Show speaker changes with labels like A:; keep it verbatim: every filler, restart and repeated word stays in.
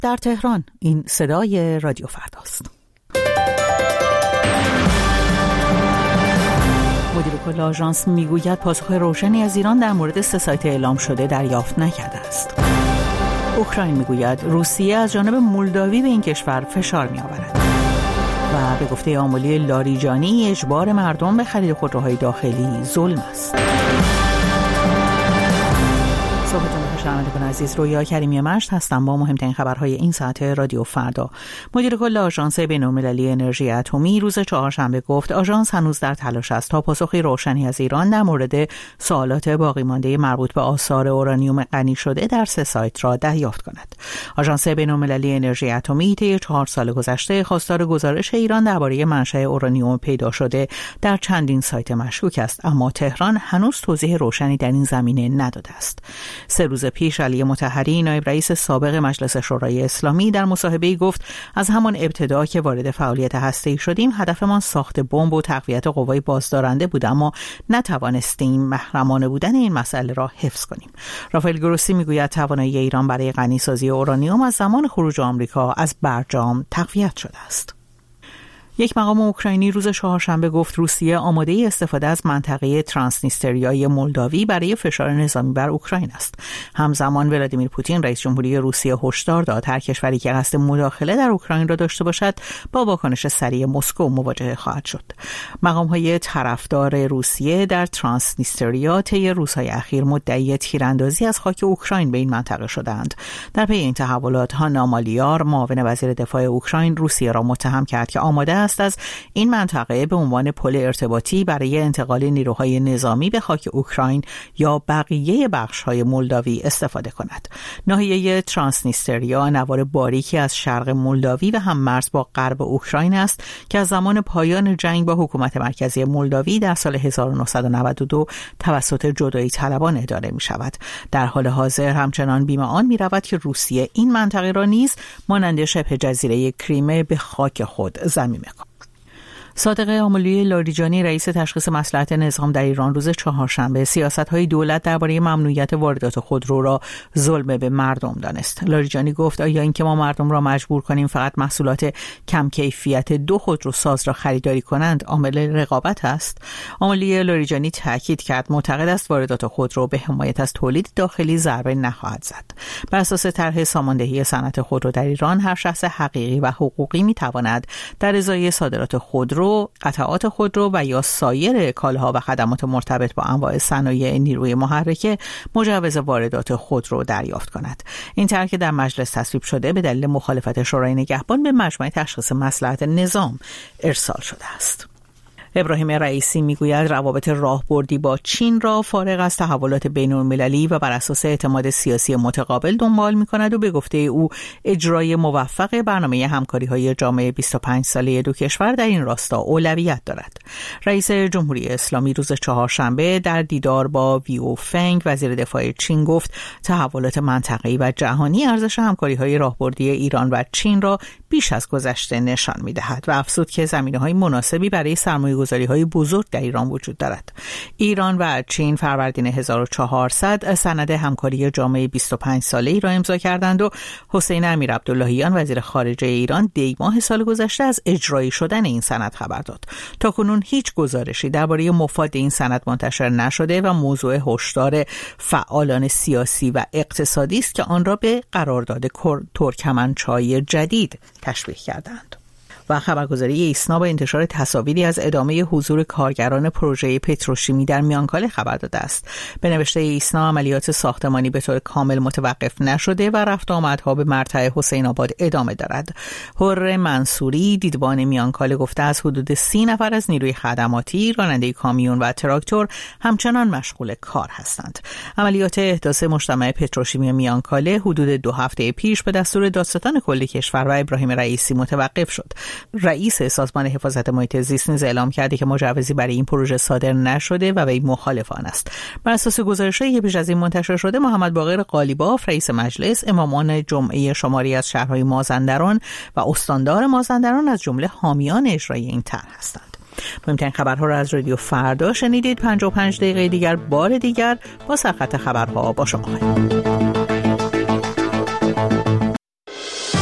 A: در تهران. این صدای رادیو فرداست. مدیر کل آژانس میگوید پاسخ روشنی از ایران در مورد سه سایت اعلام شده دریافت نکرده است. اوکراین میگوید روسیه از جانب مولداوی به این کشور فشار میآورد. و به گفته آملی لاریجانی اجبار مردم به خرید خودروهای داخلی ظلم است. صبحتون بخیر شنوندگان عزیز، رویا کریمی مشت هستم با مهمترین خبرهای این ساعت رادیو فردا. مدیر کل آژانس بین‌المللی انرژی اتمی روز چهارشنبه گفت آژانس هنوز در تلاش است تا پاسخی روشنی از ایران در مورد سوالات باقی مانده مربوط به آثار اورانیوم غنی شده در سه سایت را دریافت کند. آژانس بین‌المللی انرژی اتمی طی چهار سال گذشته خواستار گزارش ایران درباره منشأ اورانیوم پیدا شده در چندین سایت مشکوک است، اما تهران هنوز توضیح روشنی در این زمینه نداده است. سه روز پیش علی مطهری نایب رئیس سابق مجلس شورای اسلامی در مصاحبه‌ای گفت از همان ابتدا که وارد فعالیت هسته‌ای شدیم هدفمان ساخت بمب و تقویت قوای بازدارنده بود، اما نتوانستیم محرمانه بودن این مسئله را حفظ کنیم. رافائل گروسی میگوید توانایی ایران برای غنیسازی اورانیوم از زمان خروج آمریکا از برجام تقویت شده است. یک مقام اوکراینی روز چهارشنبه گفت روسیه آماده استفاده از منطقه ترانسنیستریای مولداوی برای فشار نظامی بر اوکراین است. همزمان ولادیمیر پوتین رئیس جمهوری روسیه هشدار داد هر کشوری که قصد مداخله در اوکراین را داشته باشد با واکنش سریع مسکو مواجه خواهد شد. مقام‌های طرفدار روسیه در ترانسنیستریا طی روزهای اخیر مدعی تیراندازی از خاک اوکراین به این منطقه شدند. در پی این تحولات هانا مالیار معاون وزیر دفاع اوکراین روسیه را متهم کرد که آماده است از این منطقه به عنوان پل ارتباطی برای انتقال نیروهای نظامی به خاک اوکراین یا بقیه بخش‌های مولداوی استفاده کند. ناحیه ترانسنیستریا نوار باریکی از شرق مولداوی و هم‌مرز با غرب اوکراین است که از زمان پایان جنگ با حکومت مرکزی مولداوی در سال هزار و نهصد و نود و دو توسط جدایی طلبان اداره می شود. در حال حاضر همچنان بیم آن می رود که روسیه این منطقه را نیز مانند شبه جزیره کریمه به خاک خود ضمیمه کند. صادق آملی لاریجانی رئیس تشخیص مصلحت نظام در ایران روز چهارشنبه سیاست‌های دولت درباره ممنوعیت واردات خودرو را ظلم به مردم دانست. لاریجانی گفت آیا اینکه ما مردم را مجبور کنیم فقط محصولات کم کیفیت دو خودرو ساز را خریداری کنند عامل رقابت است؟ آملی لاریجانی تاکید کرد معتقد است واردات خودرو به حمایت از تولید داخلی ضربه نخواهد زد. بر اساس طرح ساماندهی صنعت خودرو در ایران هر شخص حقیقی و حقوقی می‌تواند در ازای صادرات خودرو، قطعات خودرو و یا سایر کالاها و خدمات مرتبط با انواع صنایع نیروی محرکه مجوز واردات خودرو دریافت کند. این طرح که در مجلس تصویب شده به دلیل مخالفت شورای نگهبان به مجمع تشخیص مصلحت نظام ارسال شده است. ابراهیم رئیسی میگوید روابط راهبردی با چین را فارغ از تحولات بین‌المللی و بر اساس اعتماد سیاسی متقابل دنبال می‌کند و به گفته او اجرای موفق برنامه همکاری‌های جامعه بیست و پنج ساله دو کشور در این راستا اولویت دارد. رئیس جمهوری اسلامی روز چهارشنبه در دیدار وی ویو فنگ وزیر دفاع چین گفت تحولات منطقه‌ای و جهانی ارزش همکاری‌های راهبردی ایران و چین را بیش از گذشته نشان می‌دهد و افزود که زمینه‌های مناسبی برای سرمایه گذاری‌های بزرگ در ایران وجود دارد. ایران و چین فروردین هزار و چهارصد سند همکاری جامعه بیست و پنج ساله‌ای را امضا کردند و حسین امیرعبداللهیان وزیر خارجه ایران دی ماه سال گذشته از اجرایی شدن این سند خبر داد. تاکنون هیچ گزارشی درباره مفاد این سند منتشر نشده و موضوع هشدار فعالان سیاسی و اقتصادی است که آن را به قرارداد ترکمنچای جدید تشبیه کردند. و خبرگزاری ایسنا با انتشار تصاویری از ادامه حضور کارگران پروژه پتروشیمی در میانکاله خبر داده است. به نوشته ایسنا عملیات ساختمانی به طور کامل متوقف نشده و رفت آمدها به مرتع حسین آباد ادامه دارد. حر منصوری دیدبان میانکاله گفته از حدود سی نفر از نیروی خدماتی، راننده کامیون و تراکتور همچنان مشغول کار هستند. عملیات احداث مجتمع پتروشیمی میانکاله حدود دو هفته پیش به دستور دادستان کل کشور و ابراهیم رئیسی متوقف شد. رئیس سازمان حفاظت محیط زیست نیز اعلام کرده که مجوزی برای این پروژه صادر نشده و وی مخالف آن است. بر اساس گزارش‌هایی که پیش از این منتشر شده، محمد باقر قالیباف رئیس مجلس، امامان جمعه شماری از شهرهای مازندران و استاندار مازندران از جمله حامیان اجرای این طرح هستند. مهمترین خبرها را از رادیو فردا شنیدید. پنجاه و پنج دقیقه دیگر بار دیگر با سرخط خبرها با شما خواهیم.